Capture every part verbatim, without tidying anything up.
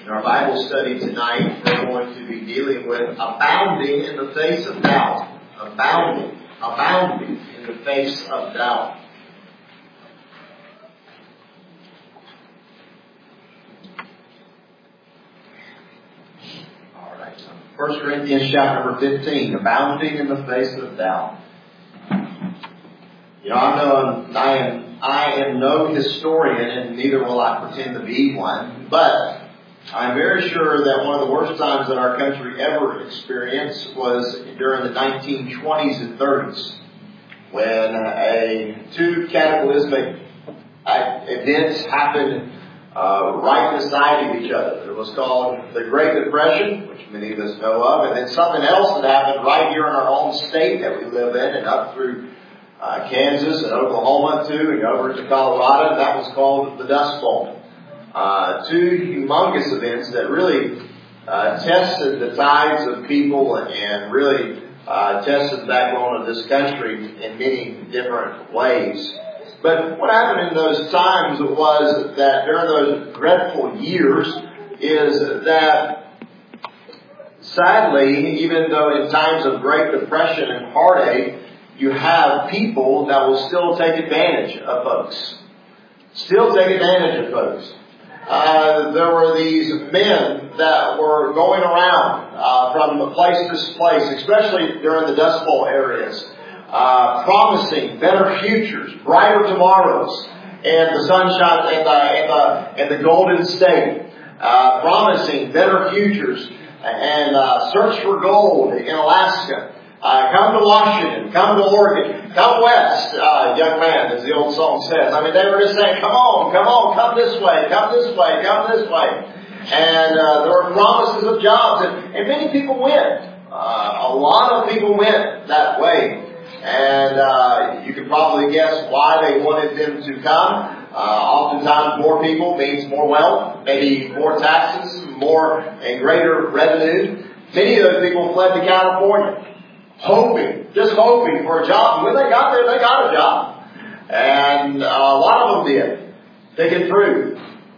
In our Bible study tonight, we're going to be dealing with abounding in the face of doubt. Abounding. Abounding in the face of doubt. All right. First Corinthians chapter number fifteen. Abounding in the face of doubt. You know, I'm no, I am, I am no historian, and neither will I pretend to be one, but I'm very sure that one of the worst times that our country ever experienced was during the nineteen twenties and thirties, when a two cataclysmic events happened uh, right beside of each other. It was called the Great Depression, which many of us know of, and then something else that happened right here in our own state that we live in, and up through uh, Kansas and Oklahoma too, and over to Colorado. That was called the Dust Bowl. Uh, two humongous events that really uh, tested the tides of people and really uh, tested the backbone of this country in many different ways. But what happened in those times was that during those dreadful years is that sadly, even though in times of Great Depression and heartache, you have people that will still take advantage of folks. Still take advantage of folks. Uh, there were these men that were going around uh, from place to place, especially during the Dust Bowl areas, uh, promising better futures, brighter tomorrows, and the sunshine and the, and the, and the Golden State, uh, promising better futures, and uh, search for gold in Alaska. Uh, come to Washington, come to Oregon, come west, uh, young man, as the old song says. I mean, they were just saying, come on, come on, come this way, come this way, come this way. And uh, there were promises of jobs, and, and many people went. Uh, a lot of people went that way. And uh, you can probably guess why they wanted them to come. Uh, oftentimes more people means more wealth, maybe more taxes, more and greater revenue. Many of those people fled to California. Hoping, just hoping for a job. When they got there, they got a job. And uh, a lot of them did. Picking fruit.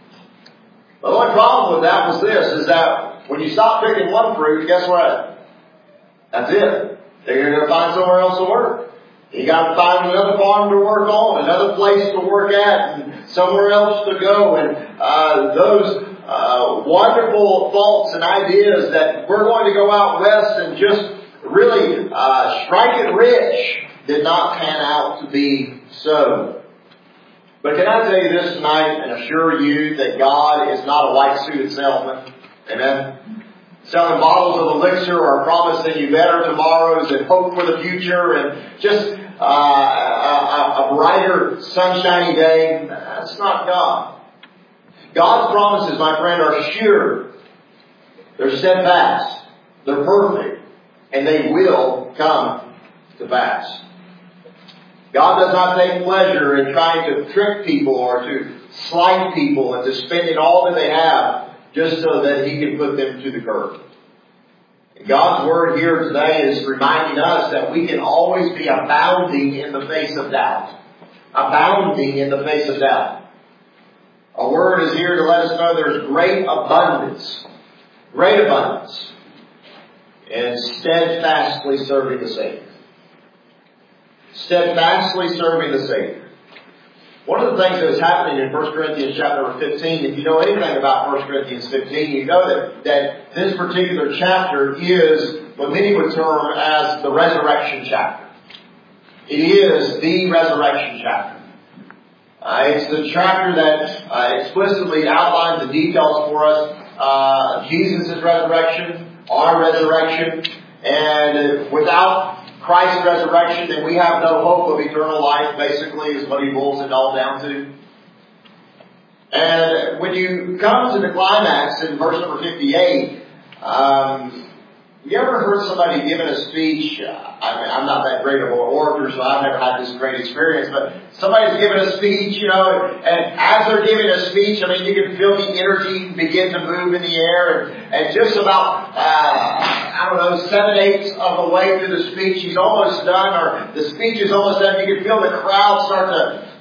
The only problem with that was this, is that when you stop picking one fruit, guess what? That's it. They're going to find somewhere else to work. You got to find another farm to work on, another place to work at, and somewhere else to go. And uh, those uh, wonderful thoughts and ideas that we're going to go out west and just really uh, strike it rich did not pan out to be so. But can I tell you this tonight and assure you that God is not a white-suited salesman? Amen? Selling bottles of elixir or promising you better tomorrows and hope for the future and just uh, a, a brighter, sunshiny day. That's not God. God's promises, my friend, are sure. They're steadfast. They're perfect. And they will come to pass. God does not take pleasure in trying to trick people or to slight people into spending all that they have just so that He can put them to the curb. And God's Word here today is reminding us that we can always be abounding in the face of doubt. Abounding in the face of doubt. Our Word is here to let us know there's great abundance. Great abundance. And steadfastly serving the Savior. Steadfastly serving the Savior. One of the things that is happening in First Corinthians chapter fifteen, if you know anything about First Corinthians fifteen, you know that, that this particular chapter is what many would term as the resurrection chapter. It is the resurrection chapter. Uh, it's the chapter that uh, explicitly outlines the details for us. Uh, Jesus' resurrection, our resurrection, and without Christ's resurrection, then we have no hope of eternal life, basically, is what he boils it all down to. And when you come to the climax in verse number fifty-eight, um, you ever heard somebody giving a speech? Uh, I mean, I'm not that great of an orator, so I've never had this great experience, but somebody's giving a speech, you know, and as they're giving a speech, I mean, you can feel the energy begin to move in the air, and, and just about, uh, I don't know, seven eighths of the way through the speech, he's almost done, or the speech is almost done, you can feel the crowd start to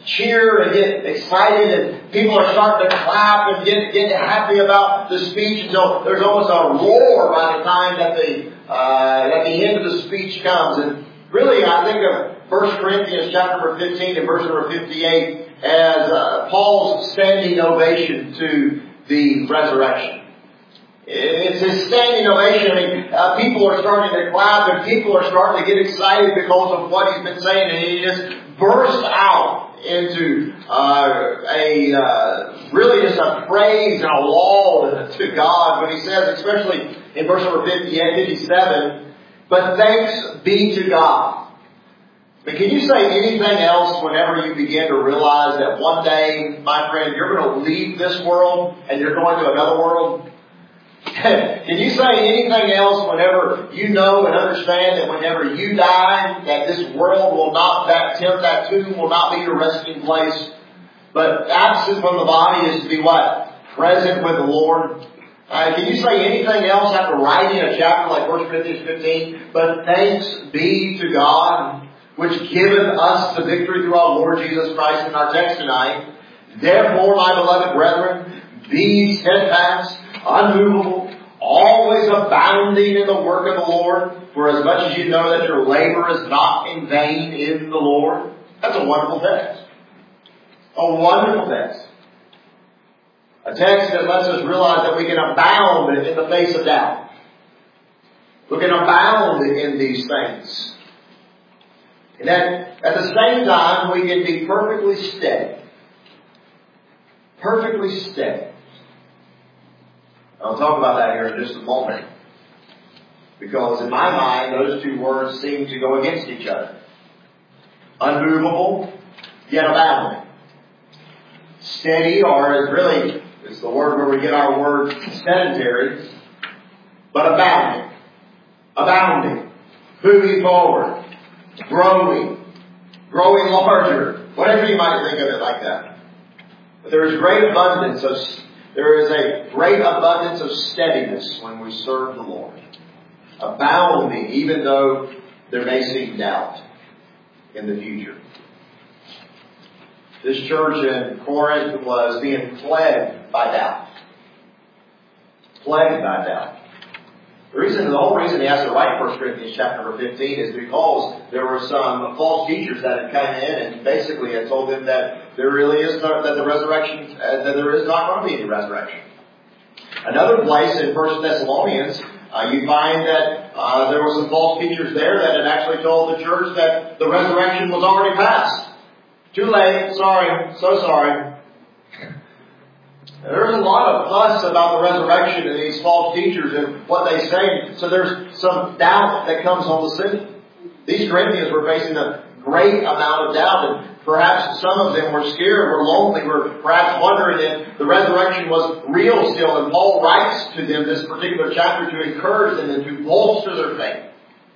cheer and get excited, and people are starting to clap and get, get happy about the speech until there's almost a roar by the time that the, uh, that the end of the speech comes. And really, I think of First Corinthians chapter number fifteen and verse number fifty-eight as uh, Paul's standing ovation to the resurrection. It's his standing ovation. I mean, uh, people are starting to clap and people are starting to get excited because of what he's been saying, and he just burst out into uh, a uh, really just a praise and a laud to God when he says, especially in verse number fifty-eight, fifty-seven, but thanks be to God. But can you say anything else whenever you begin to realize that one day, my friend, you're going to leave this world and you're going to another world? Can you say anything else whenever you know and understand that whenever you die, that this world will not, that tent, that tomb will not be your resting place, but absent from the body is to be what? Present with the Lord. Uh, can you say anything else after writing a chapter like First Corinthians fifteen? But thanks be to God, which giveth us the victory through our Lord Jesus Christ. In our text tonight, therefore, my beloved brethren, be steadfast, unmovable, always abounding in the work of the Lord, for as much as you know that your labor is not in vain in the Lord. That's a wonderful text. A wonderful text. A text that lets us realize that we can abound in the face of doubt. We can abound in these things. And that at the same time, we can be perfectly steady. Perfectly steady. I'll talk about that here in just a moment. Because in my mind, those two words seem to go against each other. Unmovable, yet abounding. Steady, or is really, it's the word where we get our word sedentary, but abounding. Abounding. Moving forward. Growing. Growing larger. Whatever you might think of it like that. But there is great abundance of There is a great abundance of steadiness when we serve the Lord. Abounding, even though there may seem doubt in the future. This church in Corinth was being plagued by doubt. Plagued by doubt. The reason, the whole reason he has to write First Corinthians chapter number fifteen is because there were some false teachers that had come in and basically had told them that there really is no, that the resurrection, uh, that there is not going to be any resurrection. Another place in First Thessalonians, uh, you find that uh, there were some false teachers there that had actually told the church that the resurrection was already past. Too late. Sorry. So sorry. There's a lot of fuss about the resurrection and these false teachers and what they say. So there's some doubt that comes on the scene. These Corinthians were facing a great amount of doubt, and perhaps some of them were scared, were lonely, were perhaps wondering if the resurrection was real still. And Paul writes to them this particular chapter to encourage them and to bolster their faith.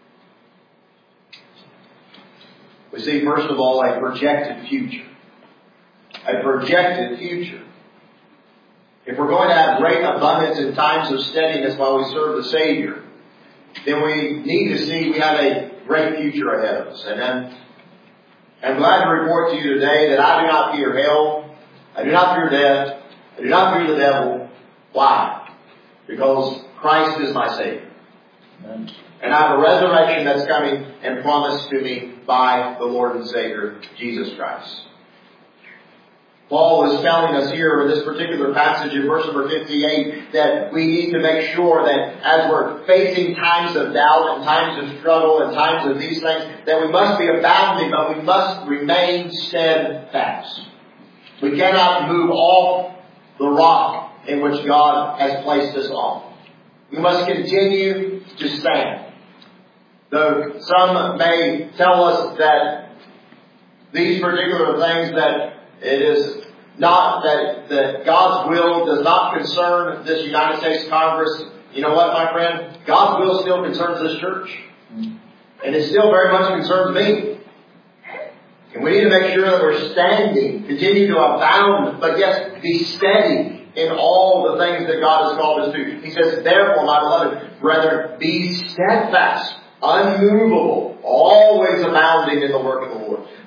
We see, first of all, a projected future. A projected future. If we're going to have great abundance in times of steadiness while we serve the Savior, then we need to see we have a great future ahead of us. Amen. I'm glad to report to you today that I do not fear hell. I do not fear death. I do not fear the devil. Why? Because Christ is my Savior. Amen. And I have a resurrection that's coming and promised to me by the Lord and Savior, Jesus Christ. Paul is telling us here in this particular passage in verse number fifty-eight that we need to make sure that as we're facing times of doubt and times of struggle and times of these things, that we must be abounding, but we must remain steadfast. We cannot move off the rock in which God has placed us on. We must continue to stand. Though some may tell us that these particular things that it is not that, that God's will does not concern this United States Congress. You know what, my friend? God's will still concerns this church. And it still very much concerns me. And we need to make sure that we're standing, continue to abound, but yes, be steady in all the things that God has called us to. He says, therefore, my beloved brethren, be steadfast, unmovable, always abounding in the work of the Lord.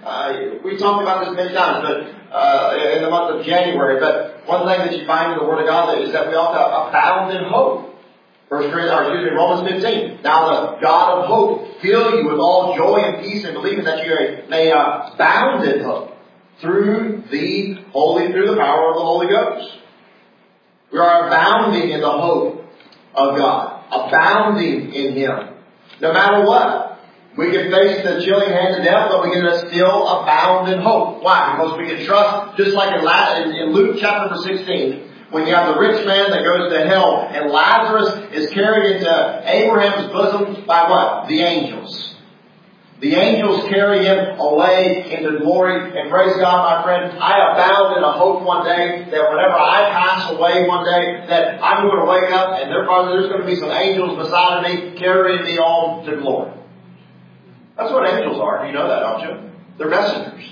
Uh, we talked about this many times, but uh, in the month of January. But one thing that you find in the Word of God is that we ought to abound in hope. First Corinthians, or excuse me, Romans fifteen. Now the God of hope fill you with all joy and peace in believing that you may uh, abound in hope through the Holy, through the power of the Holy Ghost. We are abounding in the hope of God, abounding in Him, no matter what. We can face the chilling hand of death, but we can still abound in hope. Why? Because we can trust, just like in, in Luke chapter sixteen, when you have the rich man that goes to hell, and Lazarus is carried into Abraham's bosom by what? The angels. The angels carry him away into glory. And praise God, my friend, I abound in a hope one day that whenever I pass away one day, that I'm going to wake up and there, there's going to be some angels beside me carrying me on to glory. That's what angels are. You know that, don't you? They're messengers.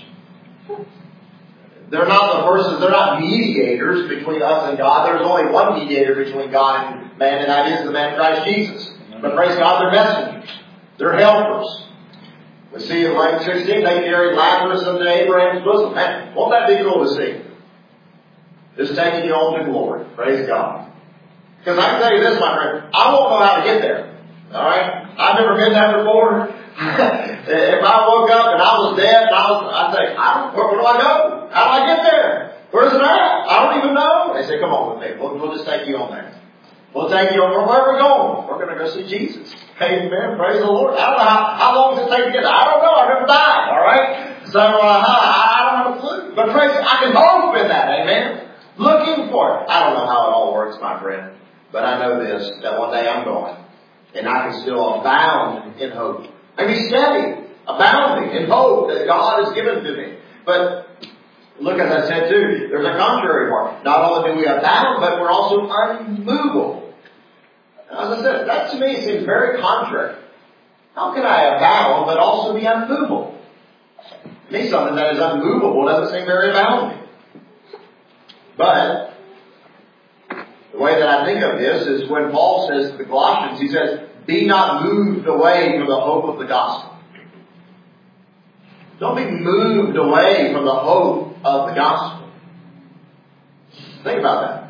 They're not the persons, they're not mediators between us and God. There's only one mediator between God and man, and that is the man Christ Jesus. But praise God, they're messengers. They're helpers. We see in Luke sixteen, they carried Lazarus into Abraham's bosom. Man, won't that be cool to see? Just taking you on to glory. Praise God. Because I can tell you this, my friend, I won't know how to get there. Alright? I've never been there before. If I woke up and I was dead, and I was, I'd say, I don't, where, where do I go? How do I get there? Where's it at? I don't even know. They say, come on with me. We'll, we'll just take you on there. We'll take you on where we're going. We're going to go see Jesus. Amen. Praise the Lord. I don't know how, how long does it take to get there. I don't know. I've never died. All right? So uh, I don't have a clue. But praise, I can hope in that. Amen. Looking for it. I don't know how it all works, my friend. But I know this, that one day I'm going. And I can still abound in hope. And be steady, abounding in hope that God has given to me. But look, as I said too, there's a contrary part. Not only do we abound, but we're also unmovable. As I said, that to me seems very contrary. How can I abound but also be unmovable? To me, something that is unmovable doesn't seem very abounding. But the way that I think of this is when Paul says to the Colossians, he says, be not moved away from the hope of the gospel. Don't be moved away from the hope of the gospel. Think about that.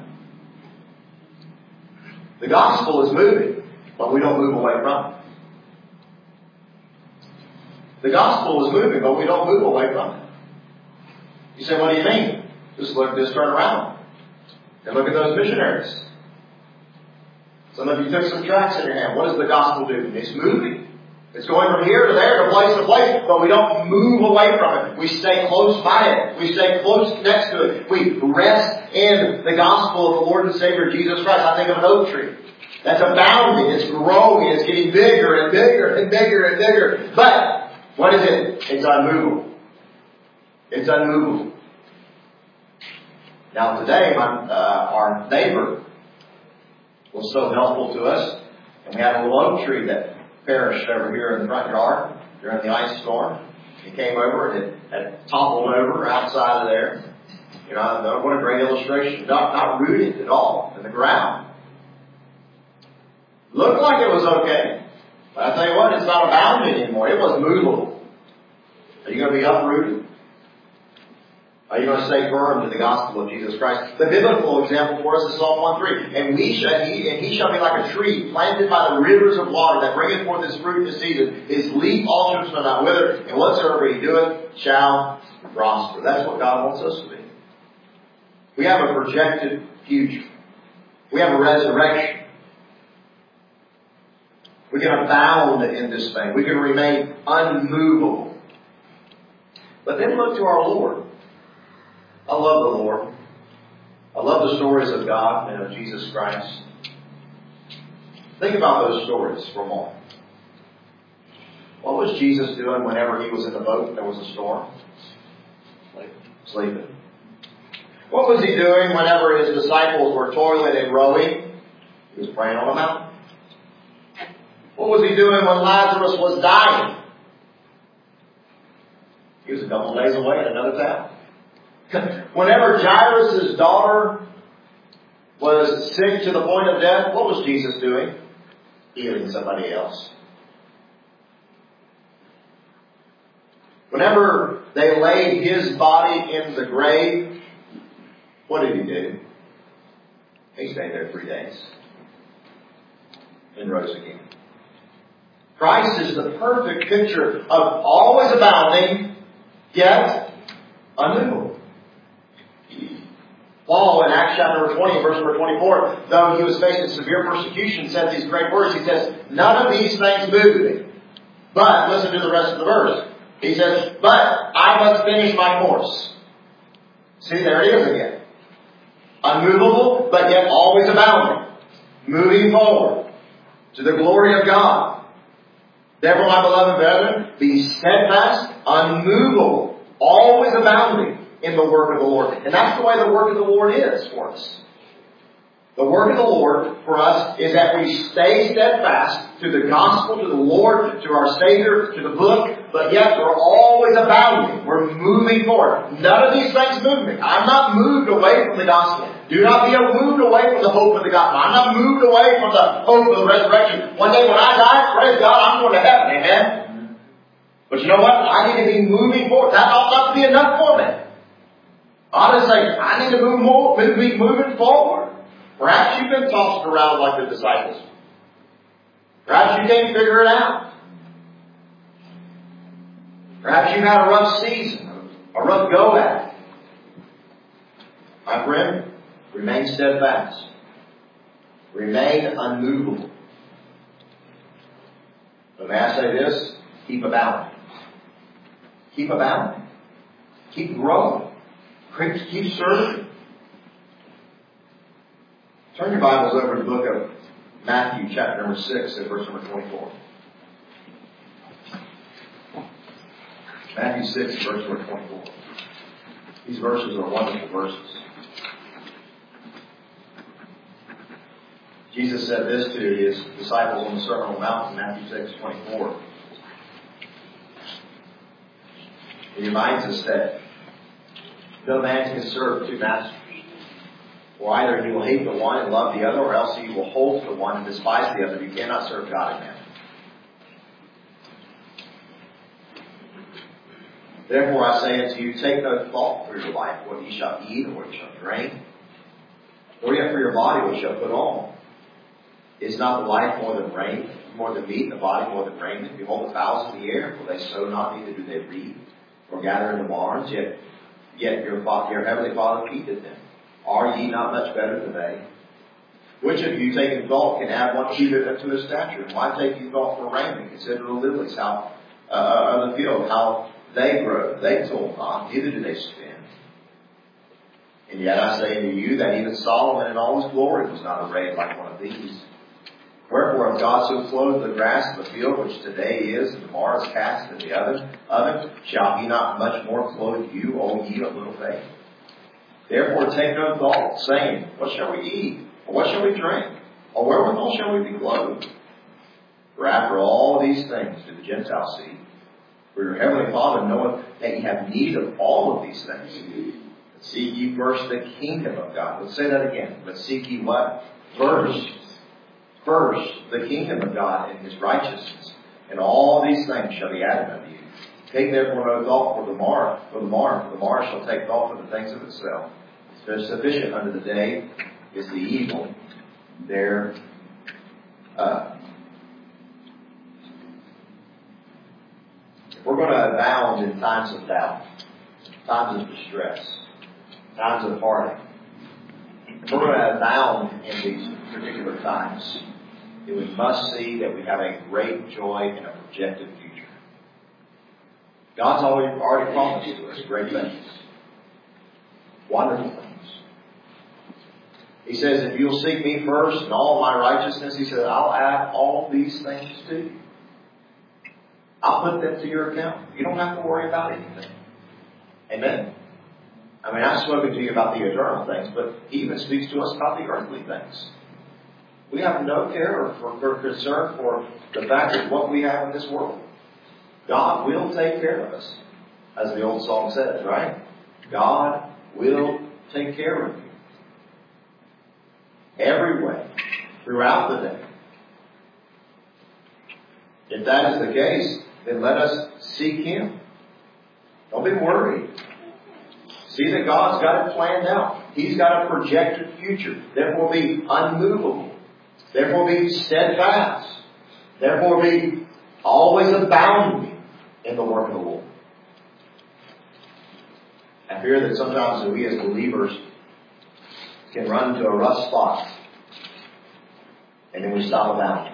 The gospel is moving, but we don't move away from it. The gospel is moving, but we don't move away from it. You say, what do you mean? Just look, just turn around and look at those missionaries. Some of you took some tracts in your hand. What does the gospel do? It's moving. It's going from here to there, to place to place, but we don't move away from it. We stay close by it. We stay close next to it. We rest in the gospel of the Lord and Savior Jesus Christ. I think of an oak tree. That's abounding. It's growing. It's getting bigger and bigger and bigger and bigger. But what is it? It's unmovable. It's unmovable. Now today, my, uh, our neighbor was so helpful to us. And we had a little oak tree that perished over here in the front yard during the ice storm. He came over and it had toppled over outside of there. You know, what a great illustration. Not, not rooted at all in the ground. Looked like it was okay. But I tell you what, it's not abounding anymore. It was movable. Are you going to be uprooted? Are you going to stay firm to the gospel of Jesus Christ? The biblical example for us is Psalm one three. And we shall, he, and he shall be like a tree planted by the rivers of water that bringeth forth his fruit in his season. His leaf also shall not wither, and whatsoever he doeth shall prosper. That's what God wants us to be. We have a projected future. We have a resurrection. We can abound in this thing. We can remain unmovable. But then look to our Lord. I love the Lord. I love the stories of God and of Jesus Christ. Think about those stories for a moment. What was Jesus doing whenever he was in the boat and there was a storm? Sleeping. What was he doing whenever his disciples were toiling and rowing? He was praying on a mountain. What was he doing when Lazarus was dying? He was a couple of days away in another town. Whenever Jairus' daughter was sick to the point of death, what was Jesus doing? Healing somebody else. Whenever they laid His body in the grave. What did He do? He stayed there three days and rose again. Christ is the perfect picture of always abounding, yet unmovable. Paul in Acts chapter twenty, verse number twenty-four, though he was facing severe persecution, said these great words. He says, none of these things move me. But, listen to the rest of the verse. He says, but I must finish my course. See, there it is again. Unmovable, but yet always abounding. Moving forward to the glory of God. Therefore, my beloved brethren, be steadfast, unmovable, always abounding in the work of the Lord. And that's the way the work of the Lord is for us. The work of the Lord for us is that we stay steadfast to the gospel, to the Lord, to our Savior, to the book, but yet we're always abounding. We're moving forward. None of these things move me. I'm not moved away from the gospel. Do not be moved away from the hope of the gospel. I'm not moved away from the hope of the resurrection. One day when I die, praise God, I'm going to heaven. Amen? But you know what? I need to be moving forward. That ought not to be enough for me. I ought to say, I need to move more, be moving forward. Perhaps you've been tossed around like the disciples. Perhaps you can't figure it out. Perhaps you've had a rough season, a rough go at it. My friend, remain steadfast. Remain unmovable. But may I say this? Keep abounding. Keep abounding. Keep growing. Keep serving. Turn your Bibles over to the book of Matthew, chapter number six, and verse number twenty-four. Matthew six, verse number twenty-four. These verses are wonderful verses. Jesus said this to His disciples on the Sermon on the Mount in Matthew six, twenty-four. He reminds us that no man can serve two masters. For either he will hate the one and love the other, or else he will hold to the one and despise the other. You cannot serve God and man. Therefore I say unto you, take no thought for your life, what ye shall eat, or what ye shall drink, or yet for your body, what ye shall put on. Is not the life more than rain, more than meat, and the body more than raiment? Behold the fowls of the air, for they sow not, neither do they reap, or gather in the barns, yet yet your, your heavenly Father feedeth them. Are ye not much better than they? Which of you, taking thought, can add one cubit unto his stature? And why take ye thought for raiment? Consider the lilies, how uh, of the field, how they grow. They toil not, neither do they spin. And yet I say unto you that even Solomon in all his glory was not arrayed like one of these. Wherefore, if God so clothed the grass of the field, which today is, and tomorrow is cast into the oven, oven, shall He not much more clothe you, O ye of little faith? Therefore take no thought, saying, what shall we eat? Or what shall we drink? Or wherewithal shall we be clothed? For after all these things do the Gentiles seek. For your heavenly Father knoweth that ye have need of all of these things. But seek ye first the kingdom of God. Let's say that again. But seek ye what? First. First, the kingdom of God and His righteousness. And all these things shall be added unto you. Take therefore no thought for the morrow, for the morrow, for the morrow shall take thought for the things of itself. Sufficient unto the day is the evil there. Uh, if we're going to abound in times of doubt, times of distress, times of heartache, if we're going to abound in these particular times, then we must see that we have a great joy and a projected future. God's already, already promised to us great things. Wonderful things. He says, if you'll seek me first and all my righteousness, He says, I'll add all these things to you. I'll put them to your account. You don't have to worry about anything. Amen? I mean, I've spoken to you about the eternal things, but He even speaks to us about the earthly things. We have no care or for, for concern for the fact of what we have in this world. God will take care of us, as the old song says, right? God will take care of you. Every way, throughout the day. If that is the case, then let us seek Him. Don't be worried. See that God's got it planned out. He's got a projected future. Therefore be unmovable. Therefore be steadfast. Therefore be always abounding in the work of the Lord. I fear that sometimes we as believers can run to a rough spot and then we stop abounding.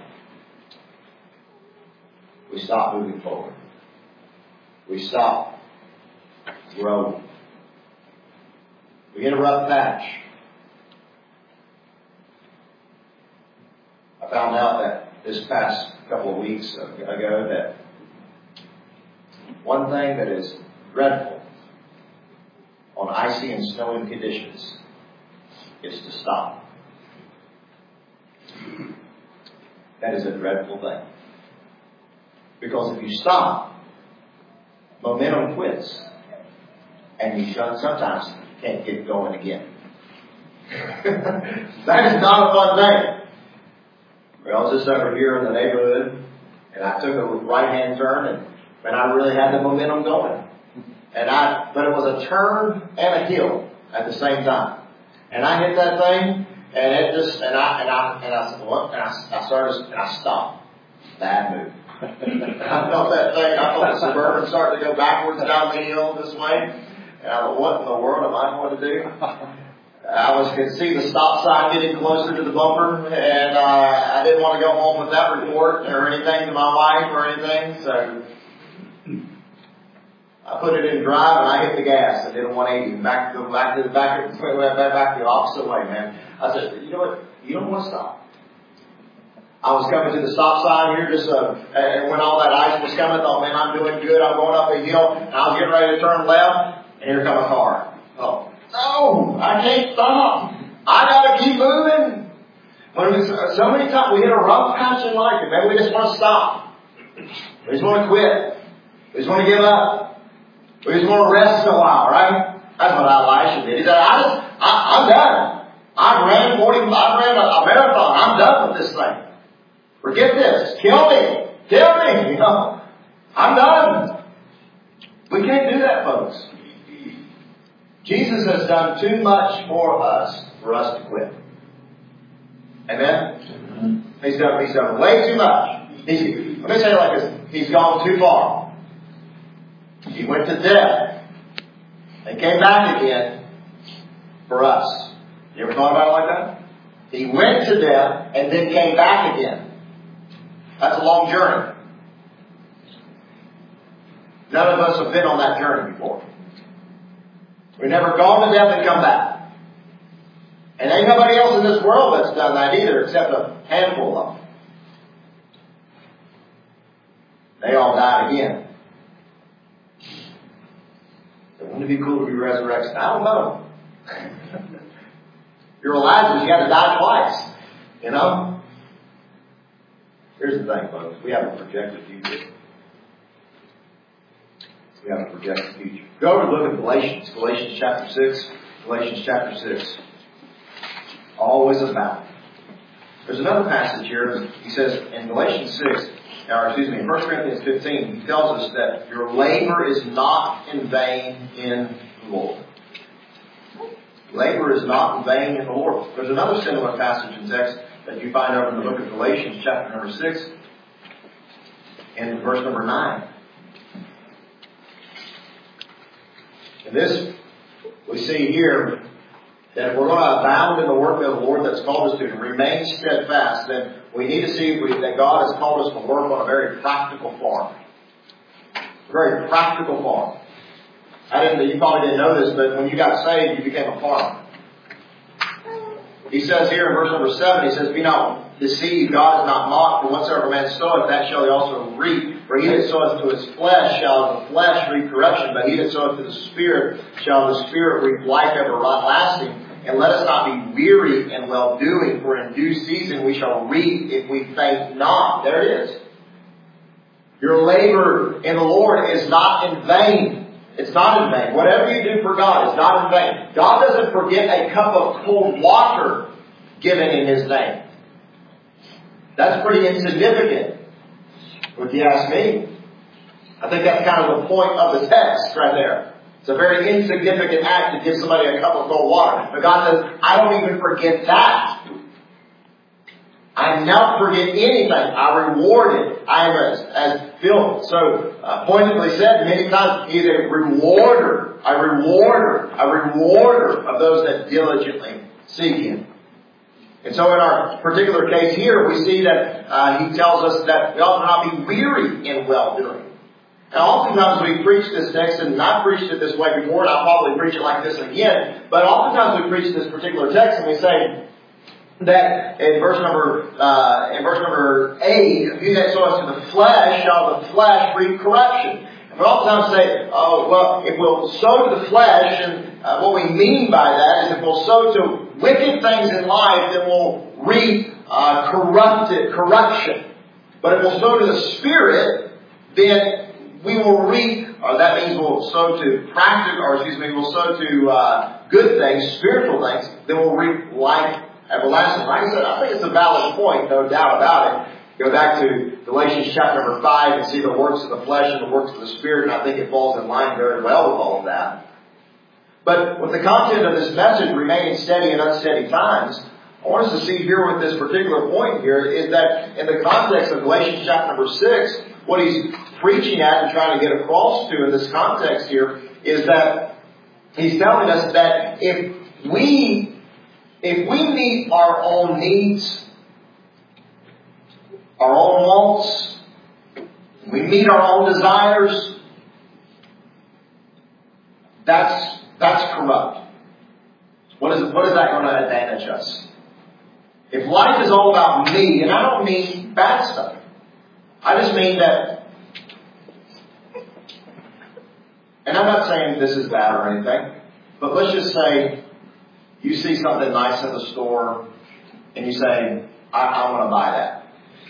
We stop moving forward. We stop growing. We hit a rough patch. I found out that this past couple of weeks ago that one thing that is dreadful on icy and snowing conditions is to stop. That is a dreadful thing. Because if you stop, momentum quits. And you sometimes can't get going again. That is not a fun thing. Well, I was just over here in the neighborhood, and I took a right-hand turn, and, and I really had the momentum going. And I, but it was a turn and a hill at the same time. And I hit that thing, and it just, and I, and I, and I said, what? And I, I started, and I stopped. Bad move. I felt that thing. I felt the Suburban starting to go backwards down the hill this way. And I thought, what in the world am I going to do? I was could see the stop sign getting closer to the bumper, and uh, I didn't want to go home with that report or anything to my wife or anything. So I put it in drive and I hit the gas. I did a one eighty back to the back to the back back back the opposite way, man. I said, you know what? You don't want to stop. I was coming to the stop sign here just uh, and when all that ice was coming, I thought, man, I'm doing good. I'm going up a hill, and I was getting ready to turn left. And here comes a car. Oh, no, I can't stop. I got to keep moving. But so many times we hit a rough patch in life, and maybe we just want to stop. We just want to quit. We just want to give up. We just want to rest a while, right? That's what Elisha did. He said, I just, I, I'm done. I ran forty, I ran a, a marathon. I'm done with this thing. Forget this. Kill me. Kill me. You know, I'm done. We can't do that, folks. Jesus has done too much for us for us to quit. Amen? Mm-hmm. He's done, he's done way too much. He's, let me say it like this. He's gone too far. He went to death and came back again for us. You ever thought about it like that? He went to death and then came back again. That's a long journey. None of us have been on that journey before. We've never gone to death and come back. And ain't nobody else in this world that's done that either, except a handful of them. They all died again. So wouldn't it be cool to be resurrected? I don't know. You're alive, you got to die twice. You know? Here's the thing, folks. We have a projected future. We have a projected future. Go over and look at Galatians. Galatians chapter six. Galatians chapter six. Always about. There's another passage here. He says in Galatians six, or excuse me, in First Corinthians fifteen, he tells us that your labor is not in vain in the Lord. Labor is not in vain in the Lord. There's another similar passage in text that you find over in the book of Galatians, chapter number six, and verse number nine. And this, we see here, that if we're going to abound in the work of the Lord that's called us to, and remain steadfast, then we need to see that God has called us to work on a very practical farm. A very practical farm. I didn't, you probably didn't know this, but when you got saved, you became a farmer. He says here in verse number seven, he says, be not deceived, God is not mocked, for whatsoever man soweth, that shall he also reap. For he that soweth to his flesh shall of the flesh reap corruption, but he that soweth to the Spirit shall the Spirit reap life everlasting. And let us not be weary in well-doing, for in due season we shall reap if we faint not. There it is. Your labor in the Lord is not in vain. It's not in vain. Whatever you do for God is not in vain. God doesn't forget a cup of cold water given in His name. That's pretty insignificant, if you ask me. I think that's kind of the point of the text right there. It's a very insignificant act to give somebody a cup of cold water. But God says, I don't even forget that. I never forget anything. I reward it. I am, as, as Phil so uh, pointedly said many times, He is a rewarder, a rewarder, a rewarder of those that diligently seek Him. And so in our particular case here, we see that uh, He tells us that we ought not be weary in well-doing. Now, oftentimes we preach this text, and I've preached it this way before, and I'll probably preach it like this again, but oftentimes we preach this particular text and we say that in verse number, uh, in verse number eight, "He that soweth to the flesh shall the flesh reap corruption." And we oftentimes say, oh, well, if we'll sow to the flesh, and uh, what we mean by that is if we'll sow to wicked things in life, then we'll reap uh, corrupted, corruption. But if we'll sow to the Spirit, then we will reap, or that means we'll sow to practical, or excuse me, we'll sow to uh, good things, spiritual things, then we'll reap life everlasting. Like I said, I think it's a valid point, no doubt about it. Go back to Galatians chapter number five and see the works of the flesh and the works of the Spirit, and I think it falls in line very well with all of that. But with the content of this message, remaining steady in unsteady times, I want us to see here with this particular point here is that in the context of Galatians chapter number six, what he's preaching at and trying to get across to in this context here is that he's telling us that if we, if we meet our own needs, our own wants, we meet our own desires, that's, that's corrupt. What is, what is that going to advantage us? If life is all about me, and I don't mean bad stuff. I just mean that, and I'm not saying this is bad or anything, but let's just say you see something nice in the store and you say, I, I want to buy that.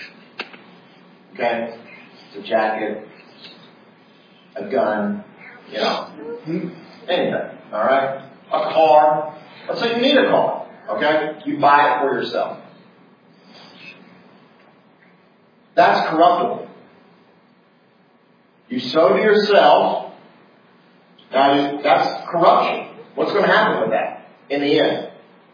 Okay? It's a jacket, a gun, you know, anything. Alright? A car. Let's say you need a car. Okay? You buy it for yourself. That's corruptible. You sow to yourself. Now, that's corruption. What's going to happen with that in the end?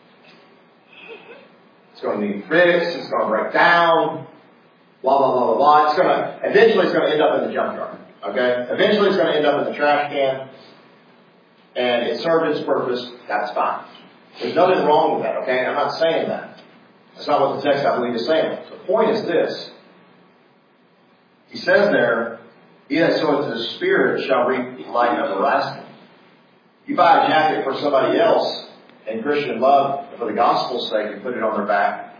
It's going to need fixed. It's going to break down. Blah, blah, blah, blah, blah. It's going to, eventually it's going to end up in the junkyard. Okay? Eventually it's going to end up in the trash can. And it served its purpose. That's fine. There's nothing wrong with that. Okay? I'm not saying that. That's not what the text, I believe, is saying. The point is this. He says there, "He that soweth to the Spirit shall reap life everlasting." You buy a jacket for somebody else in Christian love for the gospel's sake and put it on their back.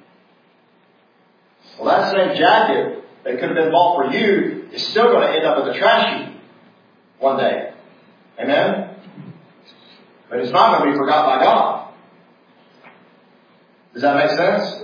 Well, that same jacket that could have been bought for you is still going to end up in the trash heap one day. Amen? But it's not going to be forgot by God. Does that make sense?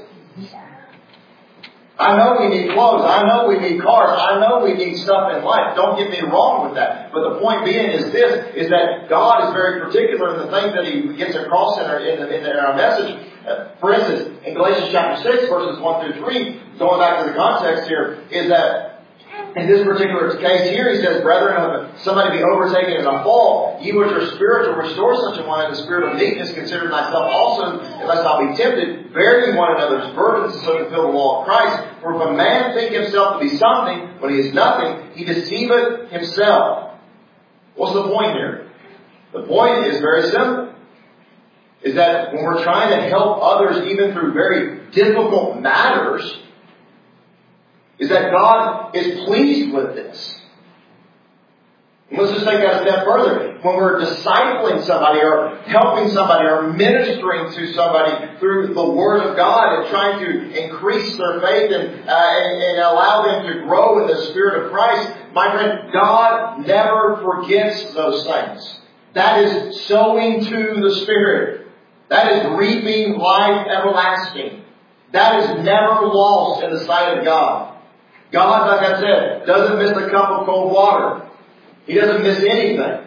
I know we need clothes. I know we need cars. I know we need stuff in life. Don't get me wrong with that. But the point being is this, is that God is very particular in the things that He gets across in our, in, in our message. Uh, for instance, in Galatians chapter six, verses one through three, going back to the context here, is that in this particular case here, he says, "Brethren, if somebody be overtaken in a fall, ye which are spiritual, restore such a one in the spirit of meekness, consider thyself also, unless thou be tempted, bearing one another's burdens, so to fulfill the law of Christ. For if a man think himself to be something, when he is nothing, he deceiveth himself." What's the point here? The point is very simple. Is that when we're trying to help others, even through very difficult matters, is that God is pleased with this. And let's just take that a step further. When we're discipling somebody or helping somebody or ministering to somebody through the Word of God and trying to increase their faith and, uh, and, and allow them to grow in the Spirit of Christ, my friend, God never forgets those things. That is sowing to the Spirit. That is reaping life everlasting. That is never lost in the sight of God. God, like I said, doesn't miss a cup of cold water. He doesn't miss anything.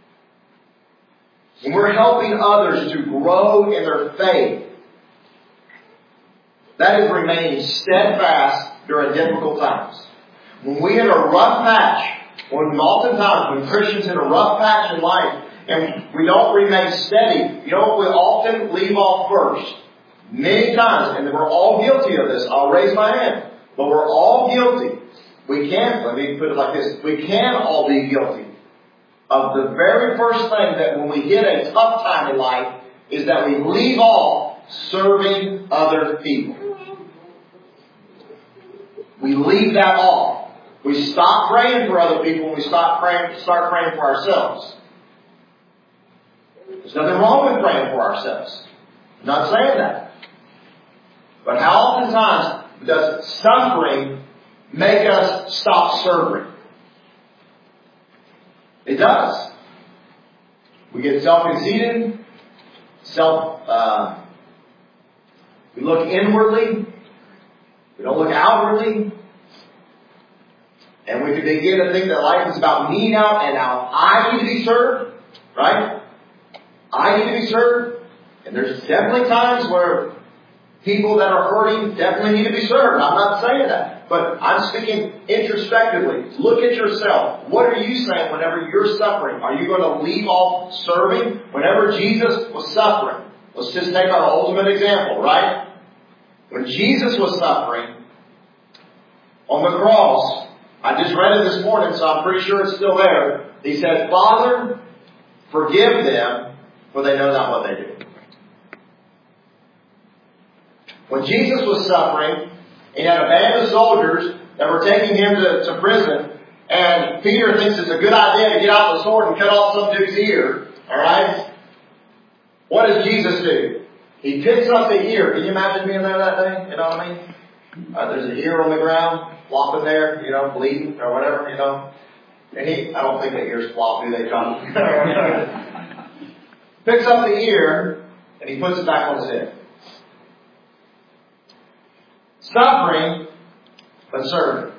When we're helping others to grow in their faith, that is remaining steadfast during difficult times. When we hit a rough patch, When oftentimes when Christians hit a rough patch in life and we don't remain steady, you know what we often leave off first? Many times, and we're all guilty of this. I'll raise my hand. But we're all guilty. We can, let me put it like this. We can all be guilty of the very first thing that when we hit a tough time in life is that we leave off serving other people. We leave that off. We stop praying for other people and we stop praying, start praying for ourselves. There's nothing wrong with praying for ourselves. I'm not saying that. But how oftentimes does suffering make us stop serving? It does. We get self-conceited, self, uh, we look inwardly, we don't look outwardly, and we can begin to think that life is about me now, and now I need to be served, right? I need to be served, and there's definitely times where people that are hurting definitely need to be served. I'm not saying that. But I'm speaking introspectively. Look at yourself. What are you saying whenever you're suffering? Are you going to leave off serving? Whenever Jesus was suffering. Let's just take our ultimate example, right? When Jesus was suffering on the cross, I just read it this morning, so I'm pretty sure it's still there. He said, Father, forgive them, for they know not what they do. When Jesus was suffering, he had a band of soldiers that were taking him to, to prison, and Peter thinks it's a good idea to get out the sword and cut off some dude's ear. Alright? What does Jesus do? He picks up the ear. Can you imagine being there that day? You know what I mean? Uh, there's an ear on the ground, flopping there, you know, bleeding or whatever, you know. And he, I don't think the ears flop, do they, John? Picks up the ear, and he puts it back on his head. Suffering, but serving.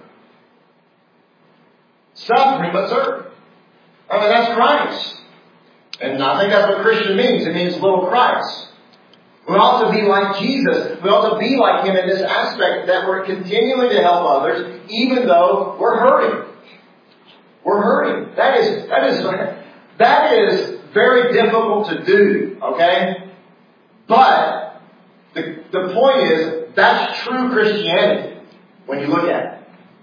Suffering, but serving. I mean, that's Christ. And I think that's what Christian means. It means little Christ. We ought to be like Jesus. We ought to be like Him in this aspect that we're continuing to help others, even though we're hurting. We're hurting. That is, that is, that is very difficult to do, okay? But the, the point is, that's true Christianity when you look at it.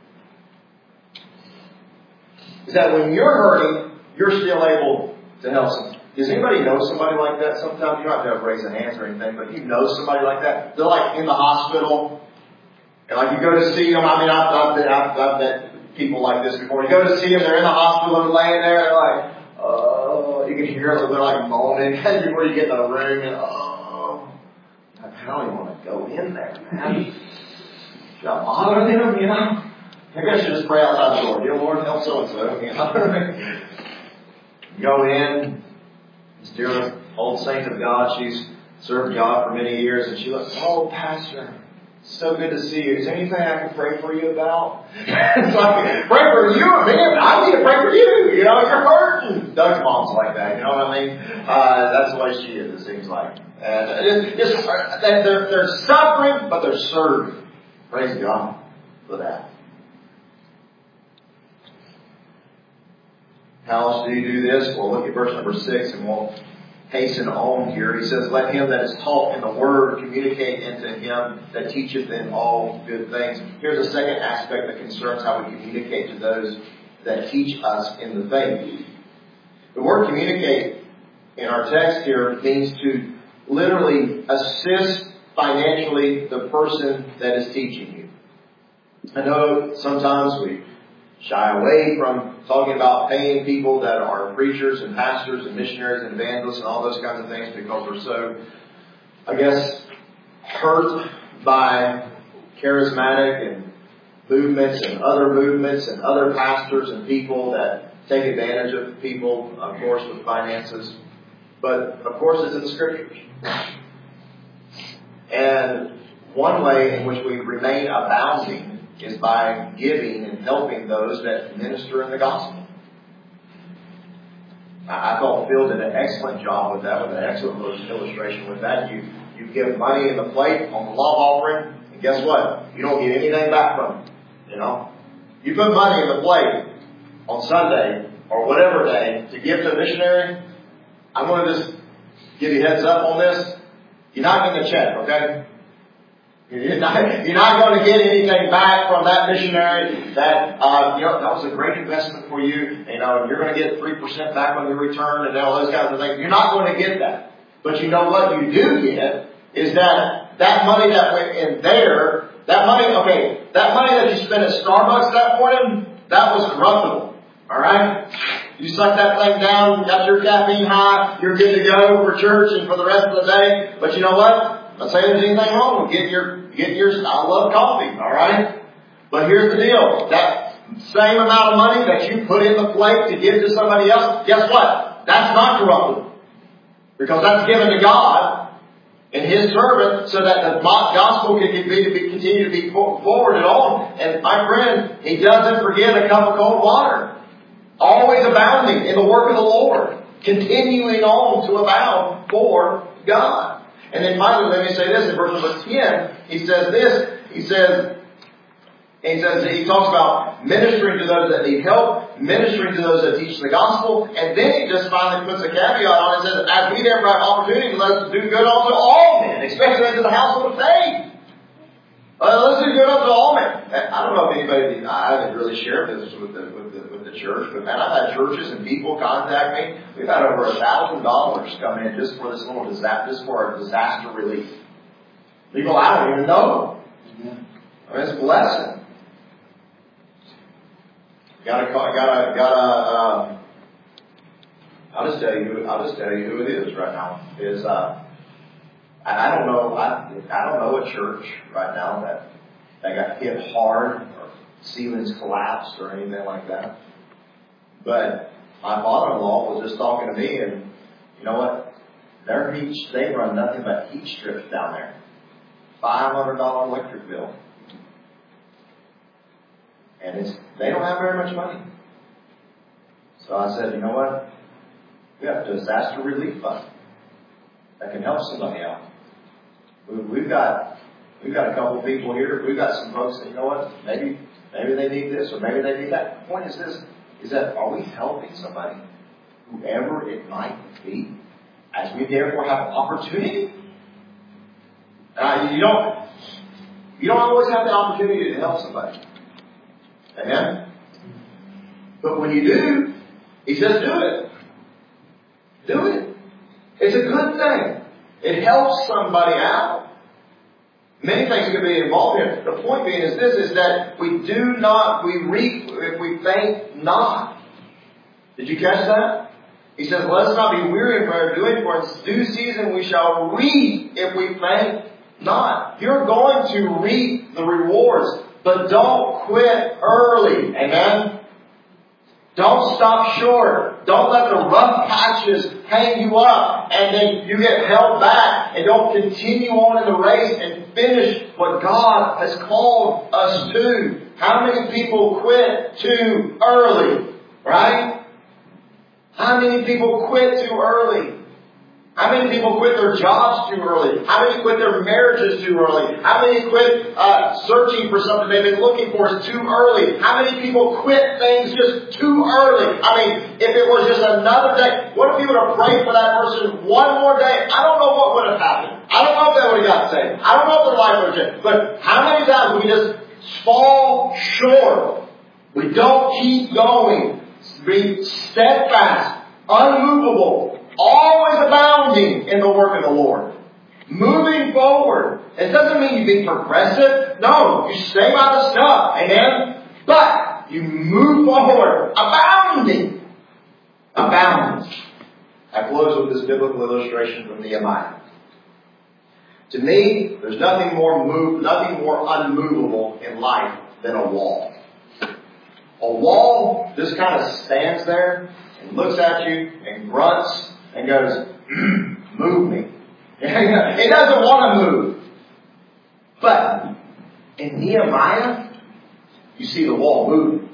Is that when you're hurting, you're still able to help someone. Does anybody know somebody like that? Sometimes you don't have to raise a hand or anything, but you know somebody like that. They're like in the hospital, and like you go to see them. I mean, I've, I've, been, I've, I've met people like this before. You go to see them, they're in the hospital and laying there, they're like, oh, you can hear them, they're like moaning before you get in the room, and oh, I don't even want to go in there, man. Should I bother them, you know? Maybe I should just pray outside the door. Dear Lord, help so-and-so. You know? Go in. This dear old saint of God, she's served God for many years, and she looks, oh, Pastor, so good to see you. Is there anything I can pray for you about? It's like, pray for you, man. I need to pray for you. You know, you're hurting. Doug's mom's like that. You know what I mean? Uh, that's the way she is, it seems like. And it's, it's, they're, they're suffering, but they're serving. Praise God for that. How else do you do this? Well, look at verse number six, and we'll hasten on here. He says, let him that is taught in the word communicate into him that teacheth in all good things. Here's a second aspect that concerns how we communicate to those that teach us in the faith. The word communicate in our text here means to literally assist financially the person that is teaching you. I know sometimes we shy away from talking about paying people that are preachers and pastors and missionaries and evangelists and all those kinds of things because we're so, I guess, hurt by charismatic and movements and other movements and other pastors and people that take advantage of people, of course, with finances. But, of course, it's in the Scriptures. And one way in which we remain abounding is by giving and helping those that minister in the gospel. I thought Phil did an excellent job with that, with an excellent illustration with that. You you give money in the plate on the love offering, and guess what? You don't get anything back from it. You know? You put money in the plate, on Sunday or whatever day to give to a missionary, I'm going to just give you a heads up on this. You're not getting a check, okay? You're not, you're not going to get anything back from that missionary that, uh, you know, that was a great investment for you. You know, you're going to get three percent back on your return and all those kinds of things. You're not going to get that. But you know what you do get is that that money that went in there, that money, okay, that money that you spent at Starbucks that morning, that was corruptible. Alright? You suck that thing down, got your caffeine high, you're good to go for church and for the rest of the day. But you know what? I'm not saying there's anything wrong with getting your, getting your, I love coffee, alright? But here's the deal. That same amount of money that you put in the plate to give to somebody else, guess what? That's not corruptible. Because that's given to God and His servant so that the gospel can be, to be, continue to be forwarded on. And my friend, He doesn't forget a cup of cold water. Always abounding in the work of the Lord. Continuing on to abound for God. And then finally, let me say this in verse number ten. He says this. He says, he says, he talks about ministering to those that need help, ministering to those that teach the gospel, and then he just finally puts a caveat on it and says, as we therefore have opportunity, let us do good unto all men, especially unto the household of faith. Uh, let's do good unto all men. I don't know if anybody, I haven't really shared this with the, with the, with the church, but man, I've had churches and people contact me. We've had over a thousand dollars come in just for this little disaster, just for a disaster relief. People, I don't even know. I mean, it's a blessing. Gotta, gotta, gotta, um, I'll just tell you, I'll just tell you who it is right now. Is, uh, I don't know, I, I don't know a church right now that, that got hit hard or ceilings collapsed or anything like that. But my father-in-law was just talking to me, and you know what? Their heat, they run nothing but heat strips down there. five hundred dollars electric bill. And it's, they don't have very much money. So I said, you know what? We have a disaster relief fund that can help somebody out. We've got, we've got a couple of people here. We've got some folks that, you know what? Maybe, maybe they need this or maybe they need that. The point is this, is that are we helping somebody, whoever it might be, as we therefore have opportunity? Uh, you don't, you don't always have the opportunity to help somebody. Amen? But when you do, He says do it. Do it. It's a good thing. It helps somebody out. Many things could be involved here. The point being is this, is that we do not, we reap if we faint not. Did you catch that? He says, let us not be weary in prayer doing, for in due season we shall reap if we faint not. You're going to reap the rewards, but don't quit early. Amen? Don't stop short. Don't let the rough patches hang you up and then you get held back, and don't continue on in the race and finish what God has called us to. How many people quit too early? Right? How many people quit too early? How many people quit their jobs too early? How many quit their marriages too early? How many quit uh, searching for something they've been looking for too early? How many people quit things just too early? I mean, if it was just another day, what if you would have prayed for that person one more day? I don't know what would have happened. I don't know if they would have got saved. I don't know if their life would have changed. But how many times do we just fall short? We don't keep going. Be steadfast, unmovable, always abounding in the work of the Lord. Moving forward. It doesn't mean you be progressive. No, you stay by the stuff. Amen? But you move forward. Abounding. Abounding. I close with this biblical illustration from Nehemiah. To me, there's nothing more move, nothing more unmovable in life than a wall. A wall just kind of stands there and looks at you and grunts and goes, move me. It doesn't want to move. But in Nehemiah, you see the wall moving.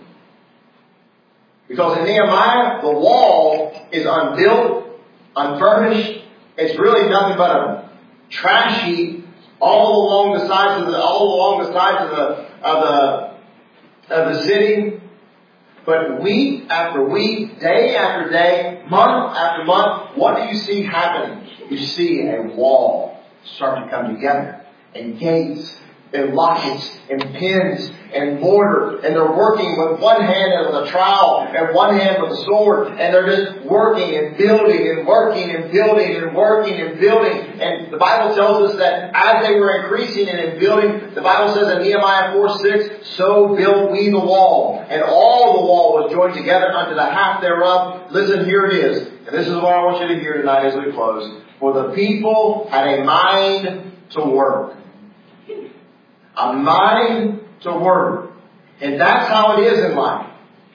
Because in Nehemiah, the wall is unbuilt, unfurnished. It's really nothing but a trash heap all along the sides of the all along the sides of the of the of the city. But week after week, day after day, month after month, what do you see happening? You see a wall start to come together. And gates and lockets and pins and mortar. And they're working with one hand with a trowel and one hand with a sword. And they're just working and building and working and building and working and building. And the Bible tells us that as they were increasing and in building, the Bible says in Nehemiah four six, so built we the wall. And all the wall was joined together unto the half thereof. Listen, here it is. And this is what I want you to hear tonight as we close. For the people had a mind to work. A mind to work. And that's how it is in life.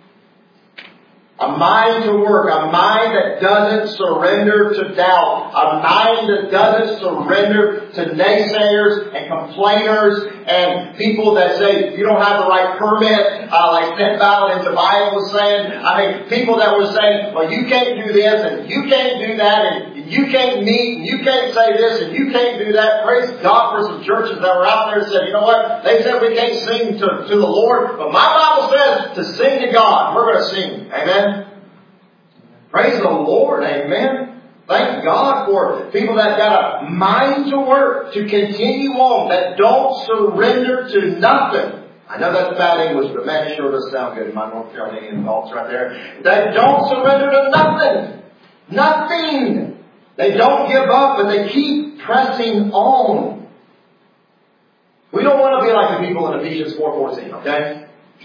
A mind to work. A mind that doesn't surrender to doubt. A mind that doesn't surrender to naysayers and complainers and people that say you don't have the right permit, uh, like Seth Ballard in Tobias was saying. I mean, people that were saying, well, you can't do this and you can't do that and you can't meet and you can't say this and you can't do that. Praise God for some churches that were out there and said, you know what? They said we can't sing to, to the Lord, but my Bible says to sing to God. We're going to sing. Amen. Praise the Lord. Amen. Thank God for people that got a mind to work, to continue on, that don't surrender to nothing. I know that's bad English, but man, it sure does sound good in my North Carolinian thoughts right there. That don't surrender to nothing. Nothing. They don't give up, but they keep pressing on. We don't want to be like the people in Ephesians four fourteen, okay?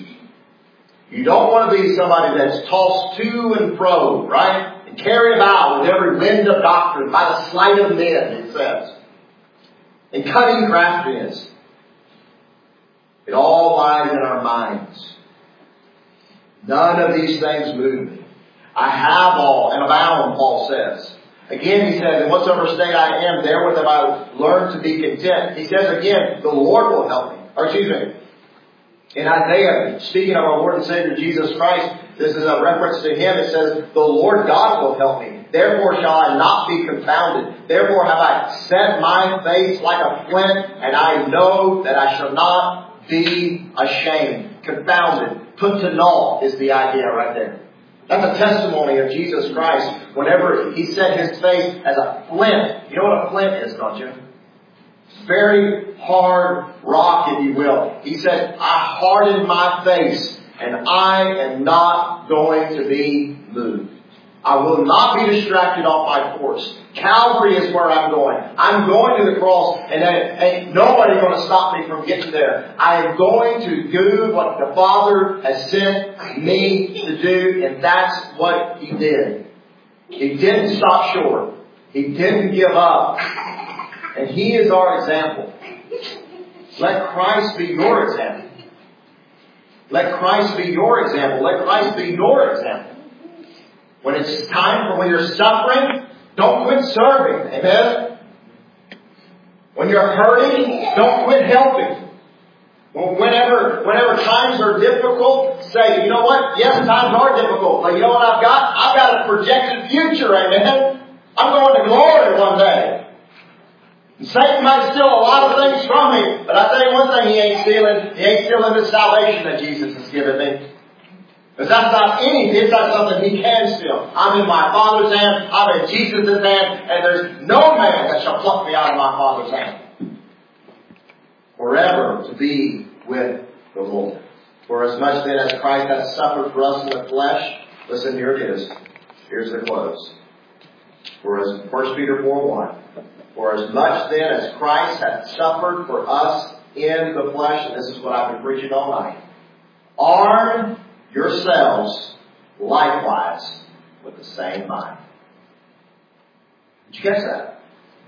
You don't want to be somebody that's tossed to and fro, right? And carried about with every wind of doctrine by the sleight of men, it says. And cunning craftiness. It all lies in our minds. None of these things move me. I have all and abound, Paul says. Again, he says, in whatsoever state I am, therewith have I learned to be content. He says again, the Lord will help me. Or excuse me. In Isaiah, speaking of our Lord and Savior Jesus Christ, this is a reference to Him. It says, the Lord God will help me. Therefore shall I not be confounded. Therefore have I set my face like a flint, and I know that I shall not be ashamed. Confounded. Put to naught is the idea right there. That's a testimony of Jesus Christ. Whenever He set His face as a flint. You know what a flint is, don't you? Very hard rock, if you will. He said, I hardened my face and I am not going to be moved. I will not be distracted off my course. Calvary is where I'm going. I'm going to the cross and ain't nobody going to stop me from getting there. I am going to do what the Father has sent me to do, and that's what He did. He didn't stop short. He didn't give up. And He is our example. Let Christ be your example. Let Christ be your example. Let Christ be your example. When it's time for when you're suffering, don't quit serving. Amen? When you're hurting, don't quit helping. Whenever, whenever times are difficult, say, you know what? Yes, times are difficult. But you know what I've got? I've got a projected future. Amen? I'm going to glory one day. Satan might steal a lot of things from me, but I tell you one thing he ain't stealing. He ain't stealing the salvation that Jesus has given me. Because that's not anything. It's not something he can steal. I'm in my Father's hand. I'm in Jesus' hand. And there's no man that shall pluck me out of my Father's hand. Forever to be with the Lord. For as much then as Christ has suffered for us in the flesh, listen, here it is. Here's the close. For as First Peter four one. For as much then as Christ hath suffered for us in the flesh, and this is what I've been preaching all night, arm yourselves likewise with the same mind. Did you catch that?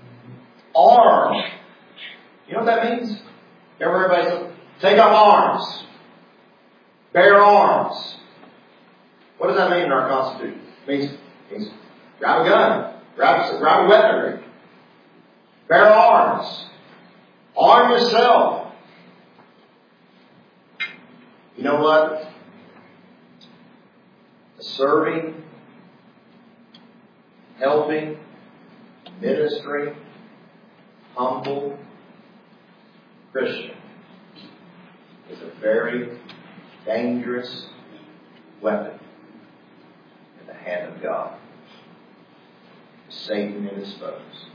Arm. You know what that means? Everybody say, take up arms. Bear arms. What does that mean in our Constitution? It means, it means grab a gun. Grab, grab a weaponry. Bear arms. Arm yourself. You know what? A serving, helping, ministering, humble Christian is a very dangerous weapon in the hand of God. Satan and his foes.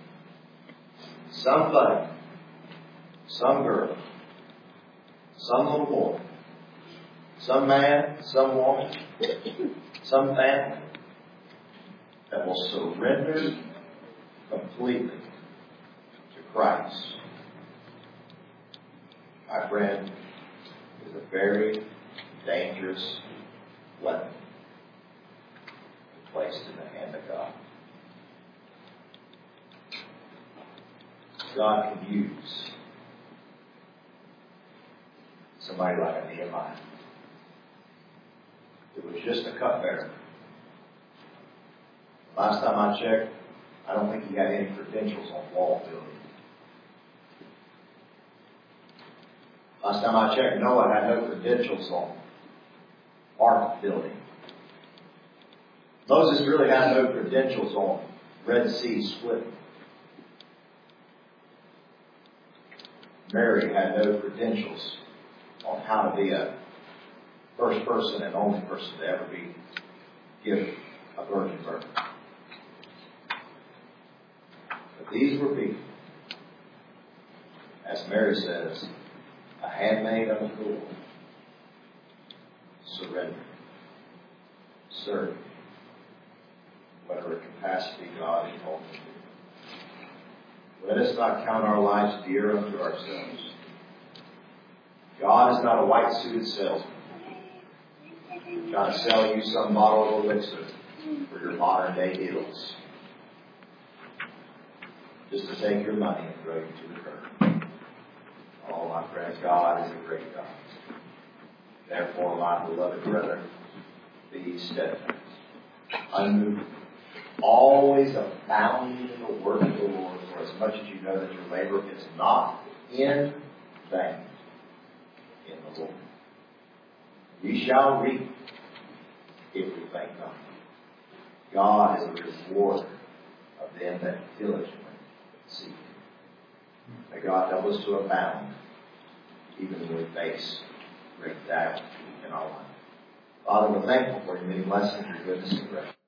Somebody, some girl, some little boy, some man, some woman, some family that will surrender completely to Christ, my friend, is a very dangerous weapon placed in the hand of God. God can use somebody like a Nehemiah. It was just a cupbearer. Last time I checked, I don't think he had any credentials on wall building. Last time I checked, Noah had no credentials on ark building. Moses really had no credentials on Red Sea splitting. Mary had no credentials on how to be a first person and only person to ever be given a virgin birth. But these were people, as Mary says, a handmaid unto the Lord, surrender, serve, whatever capacity God has called them to. Let us not count our lives dear unto ourselves. God is not a white-suited salesman trying to sell you some bottle of elixir for your modern-day ills, just to take your money and throw you to the curb. Oh, my friends, God is a great God. Therefore, my beloved brethren, be steadfast, unmovable, always abounding in the work of the Lord, for as much as you know that your labor is not in vain in the Lord. We shall reap if we faint not. God is a rewarder of them that diligently seek Him. May God help us to abound, even when we face great doubt in our life. Father, we're thankful for your many blessings, your goodness, and grace.